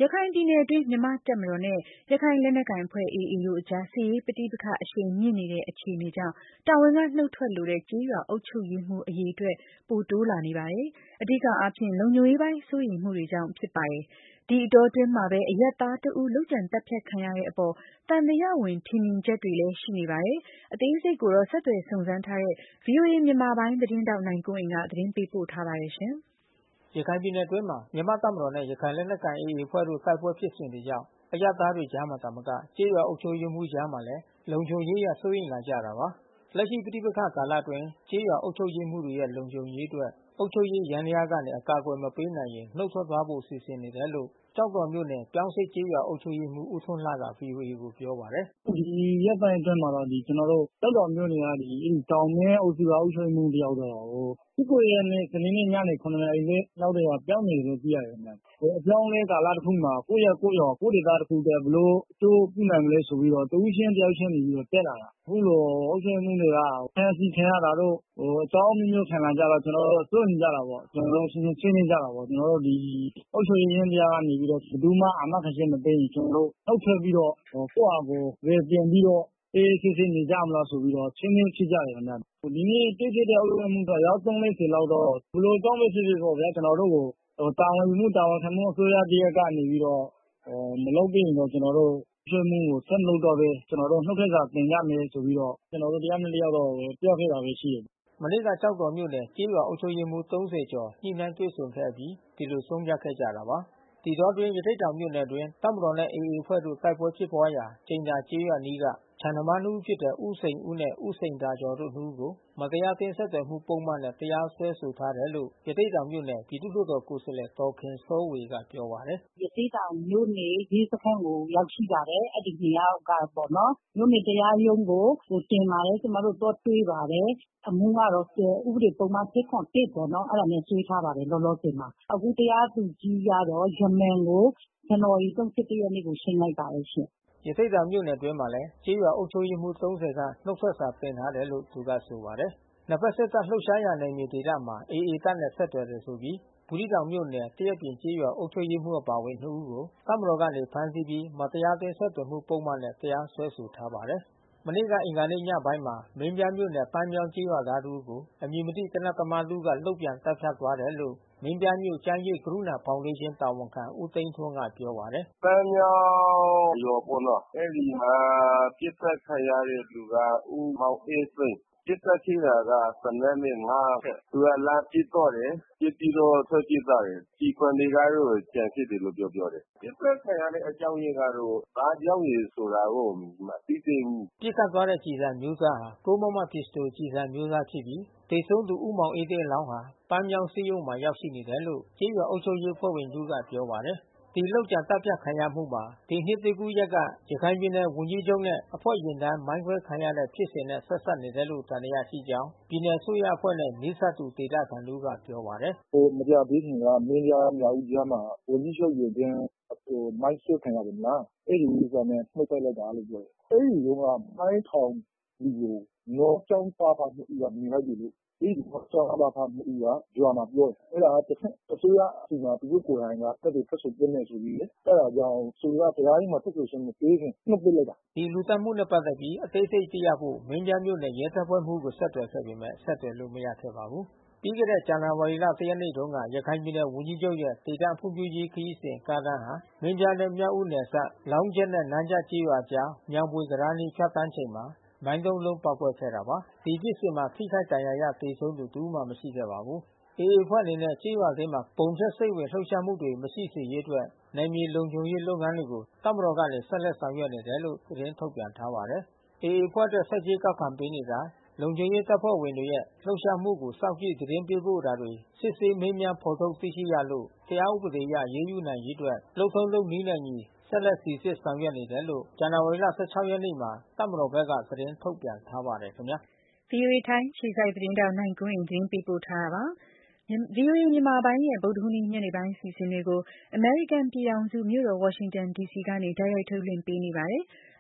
ရခိုင်ပြည်နယ်အတွင်းမြန်မာ့တပ်မတော်နဲ့ရခိုင်လက်နက်ကိုင်အဖွဲ့ AA တို့အကြားစစ်ရေးပဋိပက္ခအရှိန်မြင့်နေတဲ့အခြေအနေကြောင့်တာဝန်ကနှုတ်ထွက်လိုတဲ့ကျေးရွာအုပ်ချုပ်ရေးမှူးအရေအတွက်ပိုတိုးလာနေပါတယ်။အဓိကအားဖြင့်လုံခြုံရေးပိုင်းစိုးရိမ်မှုတွေကြောင့်ဖြစ်ပါတယ်။ဒီအတောအတွင်းမှာပဲအရပ်သားတဦးလုပ်ကြံသတ်ဖြတ်ခံရတဲ့အပေါ်သံသယဝင်ထင်မြင်ချက်တွေလည်းရှိနေပါတယ်။အသေးစိတ်ကိုတော့ဆက်သွယ်စုံစမ်းထားတဲ့ VOA မြန်မာပိုင်းသတင်းထောက်နိုင်ကွန်းအိန်ကသတင်းပေးပို့ထားပါတယ်ရှင်။ရခိုင်ပြည်နယ်အတွင်းမှာမြန်မာ့တပ်မတော်နဲ့ရခိုင်လက်နက်ကိုင် AA အဖွဲ့တို့တိုက်ပွဲဖြစ်စဉ်တွေကြောင့်အရပ်သားတွေကြားမှာသာမကကျေးရွာအုပ်ချုပ်ရေးမှူးကြားမှာလည်းလုံခြုံရေးအရစိုးရိမ်လာကြတာပါ။လက်ရှိပဋိပက္ခကာလအတွင်းကျေးရွာအုပ်ချုပ်ရေးမှူးတွေရဲ့လုံခြုံရေးအတွက်အုပ်ချုပ်ရေးယန္တရားကနေအကာအကွယ်မပေးနိုင်ရင်နှုတ်ထွက်သွားဖို့စီစဉ်နေတယ်လို့ကျောက်တော်မြို့နယ်ပြောင်းဆိပ်ကျေးရွာအုပ်ချုပ်ရေးမှူးဦးထွန်းလှက VOA ကိုပြောပါတယ်။ဒီရက်ပိုင်းအတွင်းမှာတော့ကျွန်တော်တို့ကျောက်တော်မြို့နယ်ကတောင်မဲအုပ်စုကအုပ်ချုပ်ရေးမှူးတယောက်တော့19ရက်နေ့စနေနေ့ညနေ9နာရီလောက်တည်းကပြောင်းနေတယ်လို့သိရတယ်ခင်ဗျ။အပြောင်းလဲကာလတစ်ခုမှာကိုယ့်ရွာကိုယ့်ဒေသတစ်ခုတည်းဘလို့အကျိုးပြုနိုင်မလဲဆိုပြီးတော့တဦးချင်းတယောက်ချင်းနေပြီးတော့တက်လာတာ။အခုလိုအုပ်ချုပ်ရေးမှူးတွေကဖမ်းဆီးခံရတာတို့အကြောင်းမျိုးခံလာကြတော့ကျွန်တော်တို့စိုးရိမ်ကြတာပေါ့။ကျွန်တော်တို့ရှင်းရှင်းကြတာပေါ့။ကျွန်တော်တို့ဒီအုပ်ချုပ်ရေးယန္တရားကနေပြီးတော့ဘယ်သူမှအာမခံချက်မပေးရင်ကျွန်တော်တို့နှုတ်ထွက်ပြီးတော့ကိုယ့်အကိုယ်ပြန်ပြီးတော့အေးစစ်စစ်နေကြမလားဆိုပြီးတော့ချင်းချင်းဖြစ်ကြတယ်ခင်ဗျ။ဒီနေ့တွေ့ဖြစ်တဲ့အုပ်ချုပ်ရေးမှူးတော့ရောက်3-4လောက်တော့ဘယ်လိုအကြောင်းပဲဖြစ်ဖြစ်ပေါ့ဗျာကျွန်တော်တို့ကိုတာဝန်ယူမှုတာဝန်ခံမှုအစိုးရတရက်ကနေပြီးတော့မလုပ်ပြီးရင်တော့ကျွန်တော်တို့ဆွေးမှုကိုဆက်လုပ်တော့ပဲကျွန်တော်တို့နှုတ်ထွက်စာတင်ရမယ်ဆိုပြီးတော့ကျွန်တော်တို့တရားနဲ့တရားတော့ပြောခဲ့တာပဲရှိတယ်မနေ့ကကျောက်တော်မြို့နယ်ကျေးရွာအုပ်ချုပ်ရေးမှူး30ကျော်ညှိနှိုင်းတွေ့ဆုံခဲ့ပြီးဒီလိုဆုံးဖြတ်ခဲ့ကြတာပါ။ဒီတော့တွင်ရထိတ်တောင်မြို့နယ်တွင်တပ်မတော်နဲ့ AA အဖွဲ့တို့တိုက်ပွဲဖြစ်ပွားရာကျိန်သာကျေးရွာနီးကခြံသမား2ဦးဖြစ်တဲ့ဦးစိန်ဦးနဲ့ဦးစိန်တာကျော်တို့2ဦးကိုမတရားအသင်းဆက်သွယ်မှုပုဒ်မနဲ့တရားစွဲဆိုထားတယ်လို့ရထိတ်တောင်မြို့နယ်ပြည်သူ့လွှတ်တော်ကိုယ်စားလှယ်ဒေါ်ခင်စောဝေကပြောပါတယ်။ရထိတ်တောင်မြို့နယ်ရေးစခန်းကိုရောက်ရှိပါတယ်။အဲ့ဒီ2ယောက်ကပေါ့နော်မြို့နယ်တရားရုံးကိုတင်ပါတယ်ကျွန်တော်တို့တော့တွေ့ပါတယ်။အမှုကတော့ဥပဒေပုံမှန်1ပေါ့နော်အဲ့ဒါနဲ့ဆွေးထားပါတယ်လောလောဆယ်မှာအခုတရားသူကြီးကတော့ရမန်ကိုဇန်နဝါရီ31ရက်နေ့ကိုရှင်းလိုက်ပါတယ်ရှင်ရထိတ်တောင်မြို့နယ်အတွင်းမှာလည်းကျေးရွာအုပ်ချုပ်ရေးမှူး30ကနှုတ်ထွက်စာတင်ထားတယ်လို့သူကဆိုပါတယ်။နှစ်ဖက်စစ်တပ်လှုပ်ရှားရာနယ်မြေဒေသမှာ AA တပ်နဲ့ဆက်သွယ်တယ်ဆိုပြီးဘူးသီးတောင်မြို့နယ်တရက်ပြင်ကျေးရွာအုပ်ချုပ်ရေးမှူးအပါအဝင်2ဦးကိုတပ်မတော်ကနေဖမ်းဆီးပြီးမတရားအသင်းဆက်သွယ်မှုပုဒ်မနဲ့တရားစွဲဆိုထားပါတယ်။မနေ့ကအင်္ဂါနေ့ညပိုင်းမှာမင်းပြားမြို့နယ်ပန်းမြောင်းကျေးရွာသားတို့ကိုအမည်မသိသေနတ်သမားလူကလုတ်ပြန်တပ်ဖြတ်သွားတယ်လို့မင်းပြားမြို့ကျန်းရိပ်ကရုဏာဖေါင်ဒေးရှင်းတာဝန်ခံဦးသိန်းထွန်းကပြောပါတယ်။ပန်းမြောင်းရွာပေါ့နော်။အဲဒီမှာပြစ်သက်ခံရတဲ့လူကဦးမောင်အေးစိန်။ပြစ်သက်ထိတာကစနေနေ့5ရက်။သူကလမ်းပြစ်တော့တယ်။ပြစ်ပြီးတော့ထွက်ပြေးသွားတယ်။ဒီခွန်တွေကတော့ကြံဖြစ်တယ်လို့ပြောတယ်။ပြစ်သက်ခံရတဲ့အကြောင်းရင်းကတော့ဘာကြောင့်လဲဆိုတာကိုမသိသေးဘူး။ပြစ်ခတ်သွားတဲ့ကျည်ဆံမျိုးစားဟာ9မမပစ္စတိုကျည်ဆံမျိုးစားဖြစ်ပြီးသေဆုံးသူဦးမောင်အေးတဲ့အလောင်းဟာပန်းမြောင်းဆေးရုံမှာရောက်ရှိနေတယ်လို့ကျေးရွာအုပ်ချုပ်ရေးအဖွဲ့ဝင်တို့ကပြောပါတယ်။ဒီလောက်ကျန်တပ်ဖြတ်ခံရမှုမှာဒီနှစ်သစ်ကူးရက်ကရခိုင်ပြည်နယ်ဝန်ကြီးချုပ်နဲ့အဖွဲ့ရင်တန်းမိုင်းခွဲခံရတဲ့ဖြစ်စဉ်နဲ့ဆက်စပ်နေတယ်လို့တန်တရားရှိကြောင်းပြည်နယ်အစိုးရအဖွဲ့နဲ့နှိစပ်သူဒေသခံတို့ကပြောပါတယ်။မကြသေးခင်ကမင်းပြားမြောက်ဦးကြားမှာဝန်ကြီးချုပ်ရင်တန်းမိုင်းဆွဲခံရတယ်မလား။အဲဒီဥစ္စာနဲ့နှုတ်တိုက်လိုက်တာလို့ပြောတယ်။အဲဒီတုန်းကမိုင်းထောင်လူကိုနောကြောင်းသားပါမှုကမြင်လိုက်တယ်လို့ဒီကြောင်းသားပါမှုကရွာမှာပြောတယ်။အဲ့ဒါကတစ်ဆက်အစိုးရအစီအမံသူတို့ကိုယ်တိုင်ကတက်တဲ့ဖက်ဆိုပြနေဆိုပြီးအဲ့ဒါကြောင့်ဆိုရတရားရေးမှာတက်ဆိုရှင်မပေးခင်နှုတ်ပစ်လိုက်တာဒီလူသတ်မှုနဲ့ပတ်သက်ပြီးအသေးစိတ်သိရဖို့မင်းပြမြို့နယ်ရဲတပ်ဖွဲ့မှုကိုဆက်သွယ်ခဲ့ပေမဲ့ဆက်သွယ်လို့မရခဲ့ပါဘူးပြီးခဲ့တဲ့ဇန်နဝါရီလ1ရက်နေ့တုန်းကရခိုင်ပြည်နယ်ဝန်ကြီးချုပ်ရဲ့ဒေသဖွံ့ဖြိုးရေးခရီးစဉ်ကားတန်းဟာမင်းပြနဲ့မြောက်ဦးနယ်စပ်လောင်းကျက်နဲ့နန်းကျကျေးရွာကြားမြောင်ပွေကရားနီးဖြတ်တန်းချိန်မှာမိုင်း3လုံးပေါက်ကွဲခဲ့တာပါဒီဖြစ်စဉ်မှာထိခိုက်ဒဏ်ရာရသေဆုံးသူတဦးမှမရှိခဲ့ပါဘူးAAအဖွဲ့အနေနဲ့ကျေးရွာအတွင်းမှာပုံဖြတ်စိတ်ဝင်လှုပ်ရှားမှုတွေမရှိစေရေးအတွက်နယ်မြေလုံခြုံရေးလုပ်ငန်းတွေကိုတပ်မတော်ကနေဆက်လက်ဆောင်ရွက်နေတယ်လို့သတင်းထုတ်ပြန်ထားပါတယ်။ AAအဖွဲ့အတွက်ဆက်ကြေးကောက်ခံပေးနေတာလုံခြုံရေးတပ်ဖွဲ့ဝင်တွေရဲ့လှုပ်ရှားမှုကိုစောင့်ကြည့်သတင်းပေးပို့တာတွေစစ်ဆေးမေးမြန်းဖော်ထုတ်သိရှိရလို့တရားဥပဒေအရရေးယူနိုင်ရေးအတွက်လုပ်ထုံးလုပ်နည်းနဲ့ညီဆက်လက်စီစစ်ဆောင်ရွက်နေတယ်လို့ဇန်နဝါရီလ16ရက်နေ့မှာတပ်မတော်ဘက်ကသတင်းထုတ်ပြန်ထားပါတယ်ခင်ဗျာ။ VOA ထိုင်းခြေစိုက်သတင်းတောက်နိုင်ကွင်းသတင်းပေးပို့ထားတာပါ။ VOA မြန်မာပိုင်းရဲ့ဗုဒ္ဓဟူးနေ့ညနေပိုင်းအစီအစဉ်တွေကိုအမေရိကန်ပြည်ထောင်စုမြို့တော်ဝါရှင်တန် DC ကနေတိုက်ရိုက်ထုတ်လွှင့်ပေးနေပါတယ်။